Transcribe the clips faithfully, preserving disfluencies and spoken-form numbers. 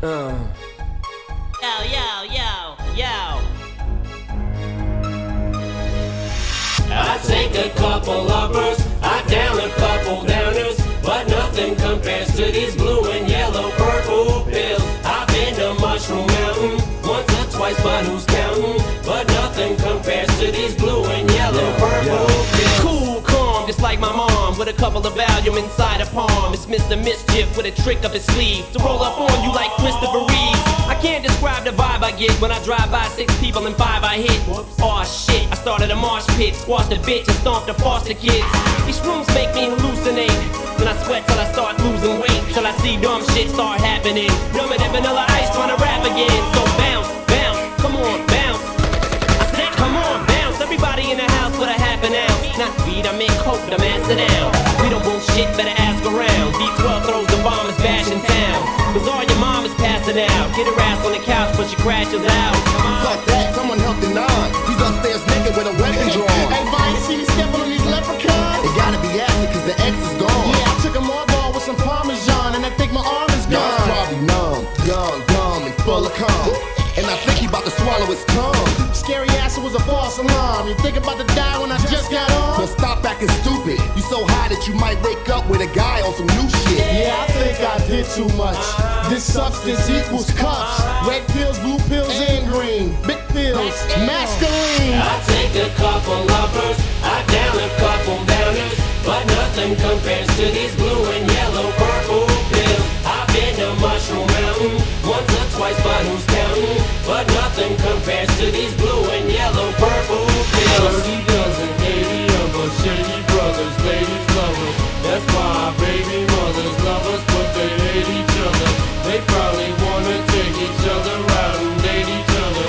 Uh. Yo, yo, yo, yo. I take a couple uppers, I down a couple downers, but nothing compares to these blue and yellow purple pills. I've been to Mushroom Mountain once or twice, but who's counting? But nothing compares to these blue and yellow yeah, purple yeah. pills. Cool, calm, just like my mom, with a couple of Valium inside a palm. It's Mister Mischief with a trick up his sleeve to roll up on you like Christopher Reeve. I can't describe the vibe I get when I drive by six people and five I hit. Aw shit, I started a marsh pit, squashed a bitch and stomped the foster kids. These shrooms make me hallucinate, then I sweat till I start losing weight, till I see dumb shit start happening. Dumber than Vanilla Ice trying to rap again. So bounce, bounce, come on, bounce. I said come on, bounce. Everybody in the house with a half an ounce. Not weed, I make coke, the man sit down. We don't bullshit, better ask around. D twelve throws the bomb, is bashing town. Cause all your mom is passing out. Get her ass on the couch, but she crashes out. Fuck that, someone help the nine. He's upstairs naked with a weapon drawn. Hey, Vine, you see me stepping on these leprechauns? It gotta be acid, cause the X is gone. Yeah, I took a marble with some Parmesan, and I think my arm is gone. Young's probably numb, young, dumb, and full of cum. And I think he about to swallow his tongue. Scary ass, it was a false alarm. You think about to die when I just got on? Well, stop acting stupid. You so high that you might wake up with a guy on some new shit. Yeah, I think I did too much. This substance equals cuffs. Red pills, blue pills, and green. Big pills, masculine. I take a couple uppers, I down a couple downers, but nothing compares to these blue and yellow purple pills. I've been to Mushroom Mountain once or twice, but who's counting? But nothing compares to these blue and yellow purple pills. Thirty dozen, eighty of us, shady brothers, ladies lovers. That's why baby mothers love us, but they hate each other. They probably wanna take each other out and date each other.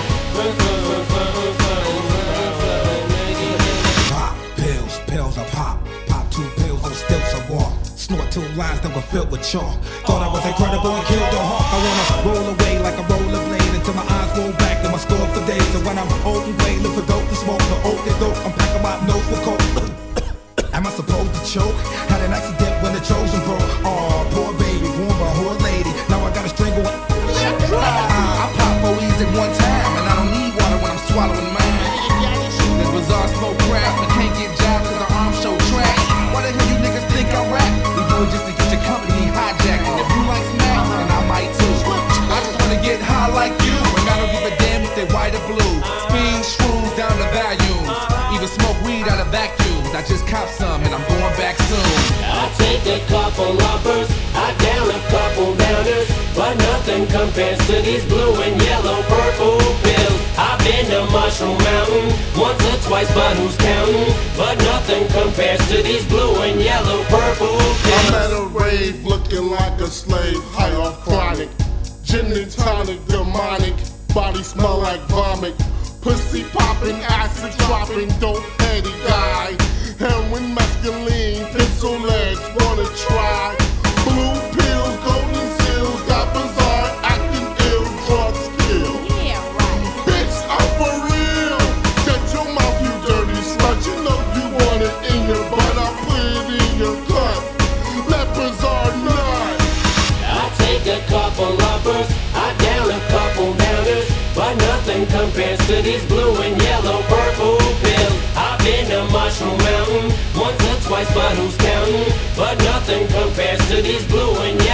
Pop pills, pills I pop. Pop two pills on stilts I walk. Snort two lines that were filled with chalk. Thought I was incredible and killed the hawk. I wanna roll away like a rollerblade until my eyes roll back to my score for days. And when I'm old and gray, look for dope to smoke. The oak and dope, I'm packing my nose for coke. Am I supposed to choke? Had an accident when the Trojan broke. Aw, poor baby, born by a whore lady. Now I gotta strangle it. Uh, I pop four E's at one time, and I don't need water when I'm swallowing mine. This bizarre smoke crack, I can't get jobs cause our arms show trash. Why the hell you niggas think I rap? We do it just to get your company hijacked. And if you like smack, then I might too. I just wanna get high like you, and I don't give a damn if they white or blue. Speed, shrooms down to volumes, even smoke weed out of vacuums. I just cop some and I'm going back soon. I take a couple uppers, I down a couple downers, but nothing compares to these blue and yellow purple pills. I've been to Mushroom Mountain once or twice, but who's counting? But nothing compares to these blue and yellow purple pills. I'm at a rave looking like a slave, high off chronic, gin and tonic, demonic, body smell like vomit, pussy popping, acid dropping, dope heady guy, heroin masculine, pencil legs, wanna try, blue pills, golden seals, got bizarre, acting ill, drugs kill. Yeah, right. Bitch, I'm for real. Shut your mouth, you dirty slut. You know you want it in your butt, I put it in your cut. Let bizarre nut. I take a couple uppers, I down a couple downers, but nothing compares to these blue and yellow purple pills. I've been to Mushroom Mountain once or twice, but who's counting? But nothing compares to these blue and